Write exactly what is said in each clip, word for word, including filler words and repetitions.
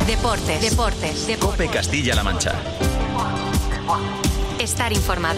Deportes, deportes, deportes. COPE Castilla-La Mancha. Estar informado.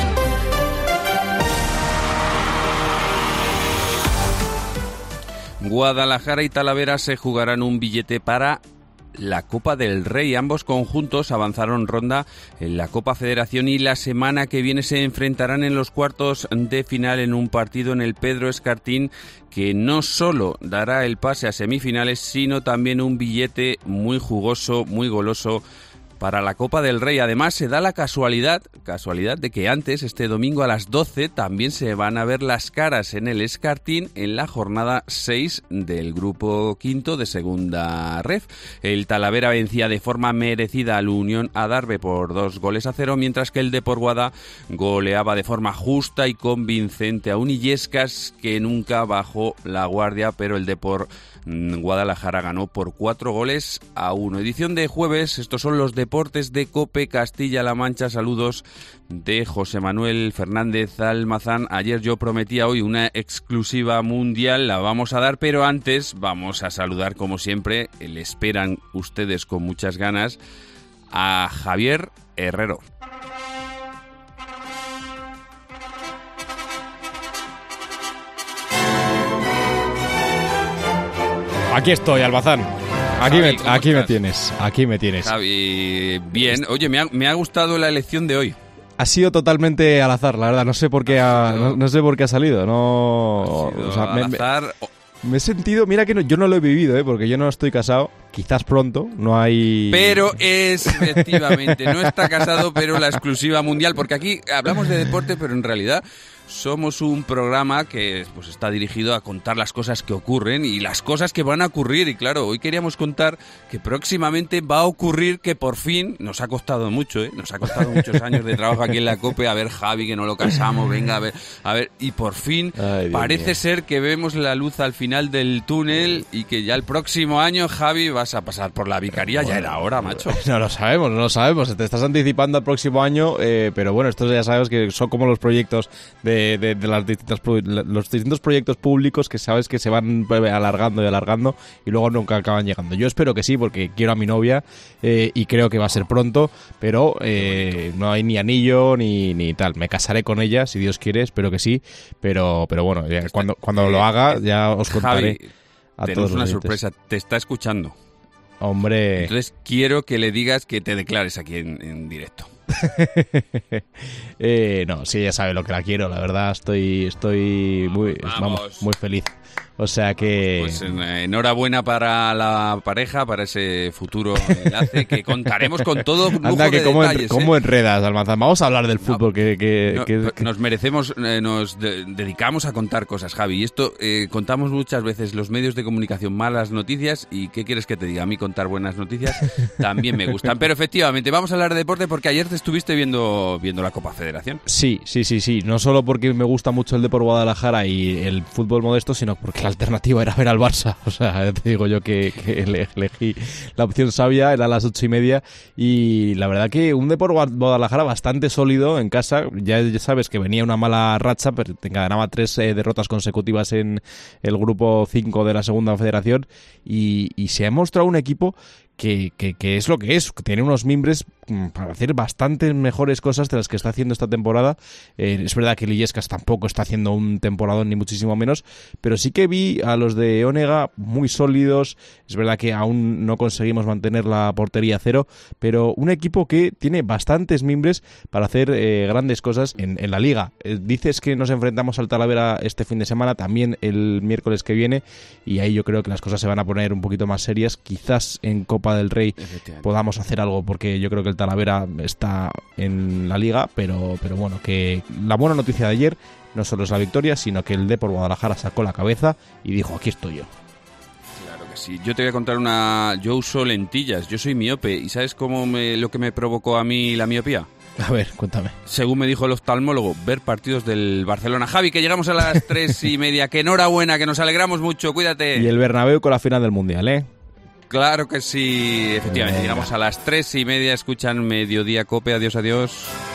Guadalajara y Talavera se jugarán un billete para la Copa del Rey. Ambos conjuntos avanzaron ronda en la Copa Federación y la semana que viene se enfrentarán en los cuartos de final en un partido en el Pedro Escartín que no solo dará el pase a semifinales, sino también un billete muy jugoso, muy goloso para la Copa del Rey. Además, se da la casualidad, casualidad de que antes, este domingo a las doce, también se van a ver las caras en el Escartín en la jornada seis del grupo quinto de segunda ref. El Talavera vencía de forma merecida al Unión Adarve por dos goles a cero, mientras que el Depor Guada goleaba de forma justa y convincente a un Illescas que nunca bajó la guardia, pero el Depor Guadalajara ganó por cuatro goles a uno. Edición de jueves, estos son los deportes de COPE Castilla-La Mancha. Saludos de José Manuel Fernández Almazán. Ayer yo prometía hoy una exclusiva mundial, la vamos a dar, pero antes vamos a saludar, como siempre, le esperan ustedes con muchas ganas, a Javier Herrero. Aquí estoy, Almazán. Aquí, Javi, me, aquí me tienes, aquí me tienes. Javi, bien. Oye, me ha, me ha gustado la elección de hoy. Ha sido totalmente al azar, la verdad. No sé por qué ha, no, no sé por qué ha salido. No, ha sido o sea, al me, azar. Me, me he sentido, mira que no, yo no lo he vivido, ¿eh? Porque yo no estoy casado. Quizás pronto, no hay... Pero es, efectivamente, no está casado, pero la exclusiva mundial, porque aquí hablamos de deporte, pero en realidad somos un programa que pues está dirigido a contar las cosas que ocurren y las cosas que van a ocurrir. Y claro, hoy queríamos contar que próximamente va a ocurrir que por fin, nos ha costado mucho, ¿eh? Nos ha costado muchos años de trabajo aquí en la COPE, a ver, Javi, que no lo casamos, venga, a ver, a ver, y por fin Ay, parece mío. ser que vemos la luz al final del túnel y que ya el próximo año, Javi, vas a pasar por la vicaría. Bueno, ya era hora, macho. No lo sabemos, no lo sabemos. Te estás anticipando al próximo año, eh, pero bueno, estos ya sabes que son como los proyectos de De, de, de las distintas, los distintos proyectos públicos que sabes que se van alargando y alargando y luego nunca acaban llegando. Yo espero que sí, porque quiero a mi novia eh, y creo que va a ser pronto, pero eh, no hay ni anillo ni, ni tal. Me casaré con ella, si Dios quiere, espero que sí, pero, pero bueno, ya, cuando, cuando lo haga ya os contaré. Javi, a tenemos todos una los sorpresa, te está escuchando. Hombre. Entonces quiero que le digas que te declares aquí en, en directo. eh, no, sí, ya sabe lo que la quiero, la verdad, estoy estoy muy, vamos. vamos, muy feliz. O sea que... Pues enhorabuena para la pareja, para ese futuro enlace que contaremos con todo lujo Anda, que de cómo, detalles. En, ¿cómo ¿eh? enredas, Almanzán? Vamos a hablar del fútbol. No, que, que, no, que, que... Nos merecemos, eh, nos de, dedicamos a contar cosas, Javi. Y esto, eh, contamos muchas veces los medios de comunicación malas noticias y ¿qué quieres que te diga? A mí contar buenas noticias también me gustan. Pero efectivamente, vamos a hablar de deporte porque ayer te estuviste viendo, viendo la Copa Federación. Sí, sí, sí, sí. No solo porque me gusta mucho el Depor Guadalajara y el fútbol modesto, sino porque la alternativa era ver al Barça. O sea, te digo yo que, que elegí la opción sabia, era a las ocho y media y la verdad que un Depor Guadalajara bastante sólido en casa. Ya, ya sabes que venía una mala racha, pero ganaba tres eh, derrotas consecutivas en el grupo cinco de la segunda federación y, y se ha mostrado un equipo Que, que, que es lo que es, tiene unos mimbres para hacer bastantes mejores cosas de las que está haciendo esta temporada. Eh, es verdad que el Illescas tampoco está haciendo un temporadón ni muchísimo menos, pero sí que vi a los de Onega muy sólidos. Es verdad que aún no conseguimos mantener la portería cero, pero un equipo que tiene bastantes mimbres para hacer eh, grandes cosas en, en la liga. Eh, dices que nos enfrentamos al Talavera este fin de semana, también el miércoles que viene, y ahí yo creo que las cosas se van a poner un poquito más serias. Quizás en Copa del Rey podamos hacer algo, porque yo creo que el Talavera está en la liga, pero, pero bueno, que la buena noticia de ayer no solo es la victoria, sino que el Depor Guadalajara sacó la cabeza y dijo, aquí estoy yo. Claro que sí. Yo te voy a contar una... Yo uso lentillas, yo soy miope, ¿y sabes cómo me... lo que me provocó a mí la miopía? A ver, cuéntame. Según me dijo el oftalmólogo, ver partidos del Barcelona. Javi, que llegamos a las tres y media, que enhorabuena, que nos alegramos mucho, cuídate. Y el Bernabéu con la final del Mundial, ¿eh? Claro que sí, efectivamente. Llegamos a las tres y media, escuchan Mediodía Cope. Adiós, adiós.